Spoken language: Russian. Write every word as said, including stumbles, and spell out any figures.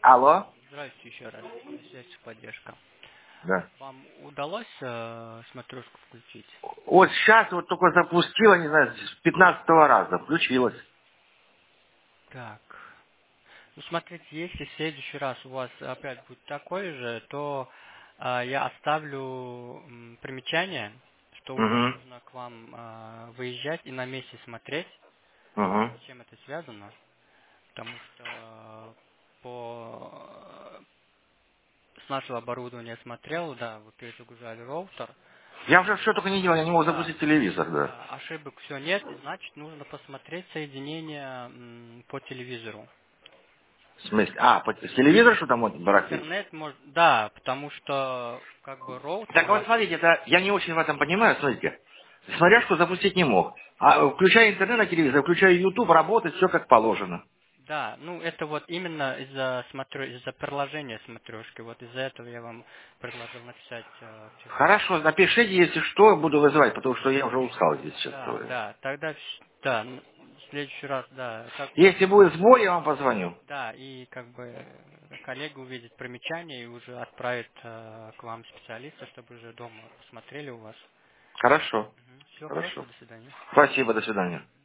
Алло? Здравствуйте еще раз. Связь поддержка. Да. Вам удалось э, смотрешку включить? Вот сейчас вот только запустила, не знаю, с пятнадцатого раза. Включилась. Так. Ну, смотрите, если в следующий раз у вас опять будет такой же, то э, я оставлю м, примечание, что уже Угу. нужно к вам э, выезжать и на месте смотреть, Угу. с чем это связано. Потому что э, по с нашего оборудования смотрел, да, вы перезагружали роутер. Я уже все только не делал, я не мог Да, запустить телевизор, да. да, ошибок все нет, и значит нужно посмотреть соединение м, по телевизору. В смысле? А, по телевизор что там вот барахлит? Интернет может, да, потому что как бы роутер Так у вот вас, смотрите, это я не очень в этом понимаю, смотрите. Смотряшку запустить не мог. А включая интернет на телевизор, включая YouTube, работает все как положено. да, ну это вот именно из-за смотрю, из-за приложения смотрешки, вот из-за этого я вам предложил написать э, в телефон. Хорошо, напишите, если что, буду вызывать, потому что я уже устал здесь сейчас. Да, да, тогда, вс- да, н- в следующий раз, да, как Если будет сбой, я вам позвоню. да, и как бы э, коллега увидит примечание и уже отправит э, к вам специалиста, чтобы уже дома посмотрели у вас. Хорошо. Всего Хорошо. хорошего, до свидания. Спасибо, до свидания.